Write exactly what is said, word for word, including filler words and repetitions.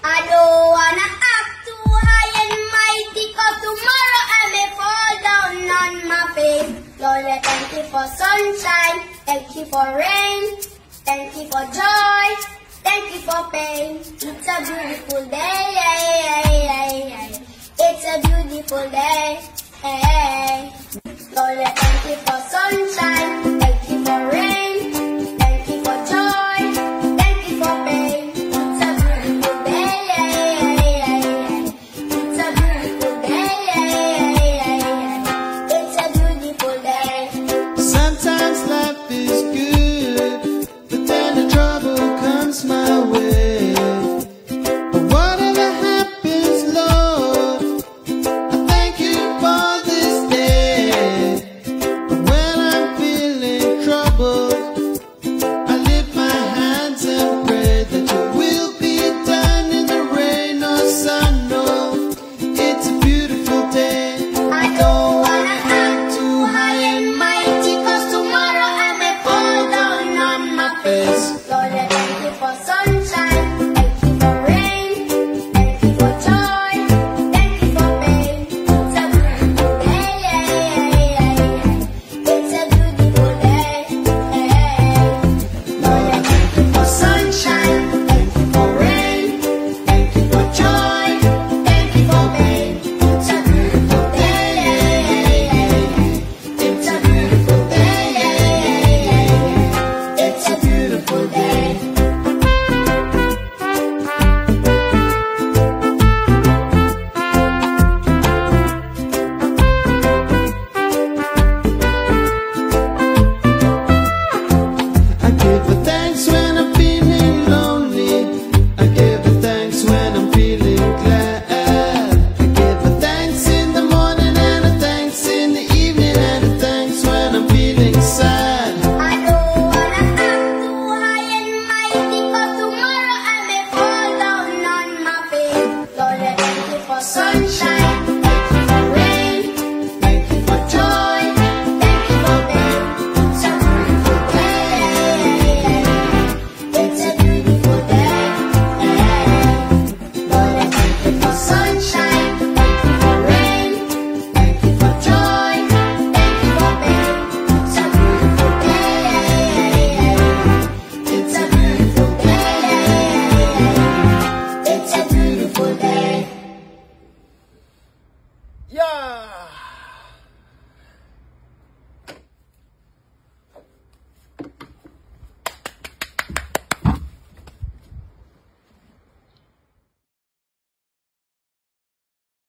I don't wanna act too high and mighty, cause tomorrow I may fall down on my face. Lord, I thank you for sunshine, thank you for rain, thank you for joy, thank you for pain. It's a beautiful day, it's a beautiful day. Lord, I thank you for sunshine.